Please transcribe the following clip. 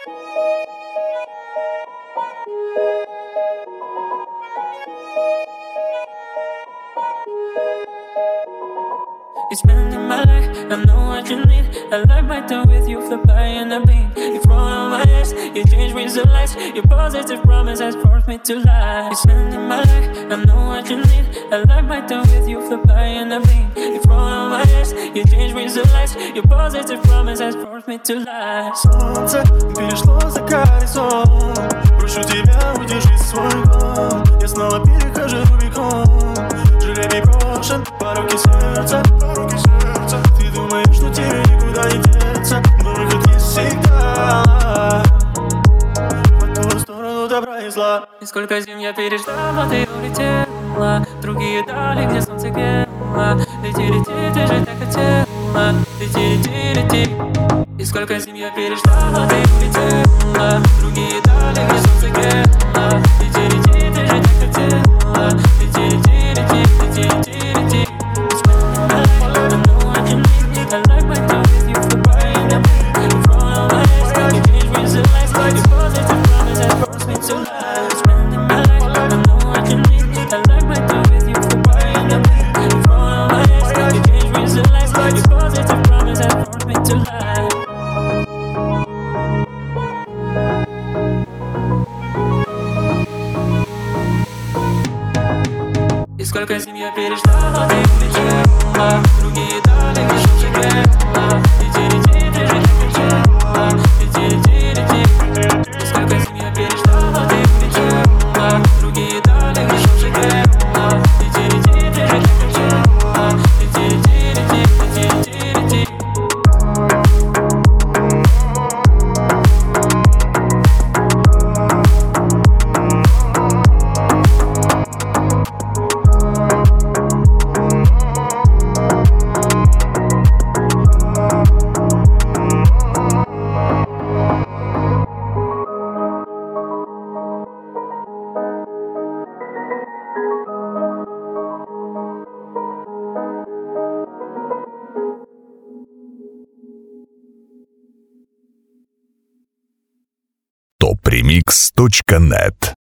You're spending my life, I know what you need. I like my time with you, flip by in the beam. You fall on my ass, you change me so lights. Your positive promise has forced me to lie. You're spending my life, I know what you need. I like my time with you, flip by in the beam. You fall on my ass, you change me so lights. Your positive promise has forced me to lie. Солнце перешло за горизонт. Прошу тебя, удержи свой гон. Я снова перехожу Рубикон. Жребий брошен, пороки сердца. Ты думаешь, что тебе никуда не деться, но выход есть всегда. По ту сторону добра и зла. И сколько зим я переждал, но ты улетела. Другие дали, где солнце грело. Лети, лети, ты же так хотела. Лети, лети, лети. И сколько зим я переждал, но ты улетела. Другие дали, где солнце грело. Лети, лети, ты же так хотела. Лети, лети, лети, лети, лети, лети. I like my time with you for buying the beat. You fall on my ass, you change me so lights. Your positive promise has forced me to lie. Spending my life, I know what you need. I like my time with you for buying the beat. You fall on my ass, you change me so lights. Your positive promise has forced me to lie. И сколько зим я переждал, но ты улетела. Другие дали, где солнце грело. Лети, лети, ты же так хотела. Лети, лети, лети. И сколько зим я переждал, но ты улетела. Другие дали, где солнце грело. Лети, лети, ты же так хотела. Лети, лети, лети, лети, лети, лети. topremix.net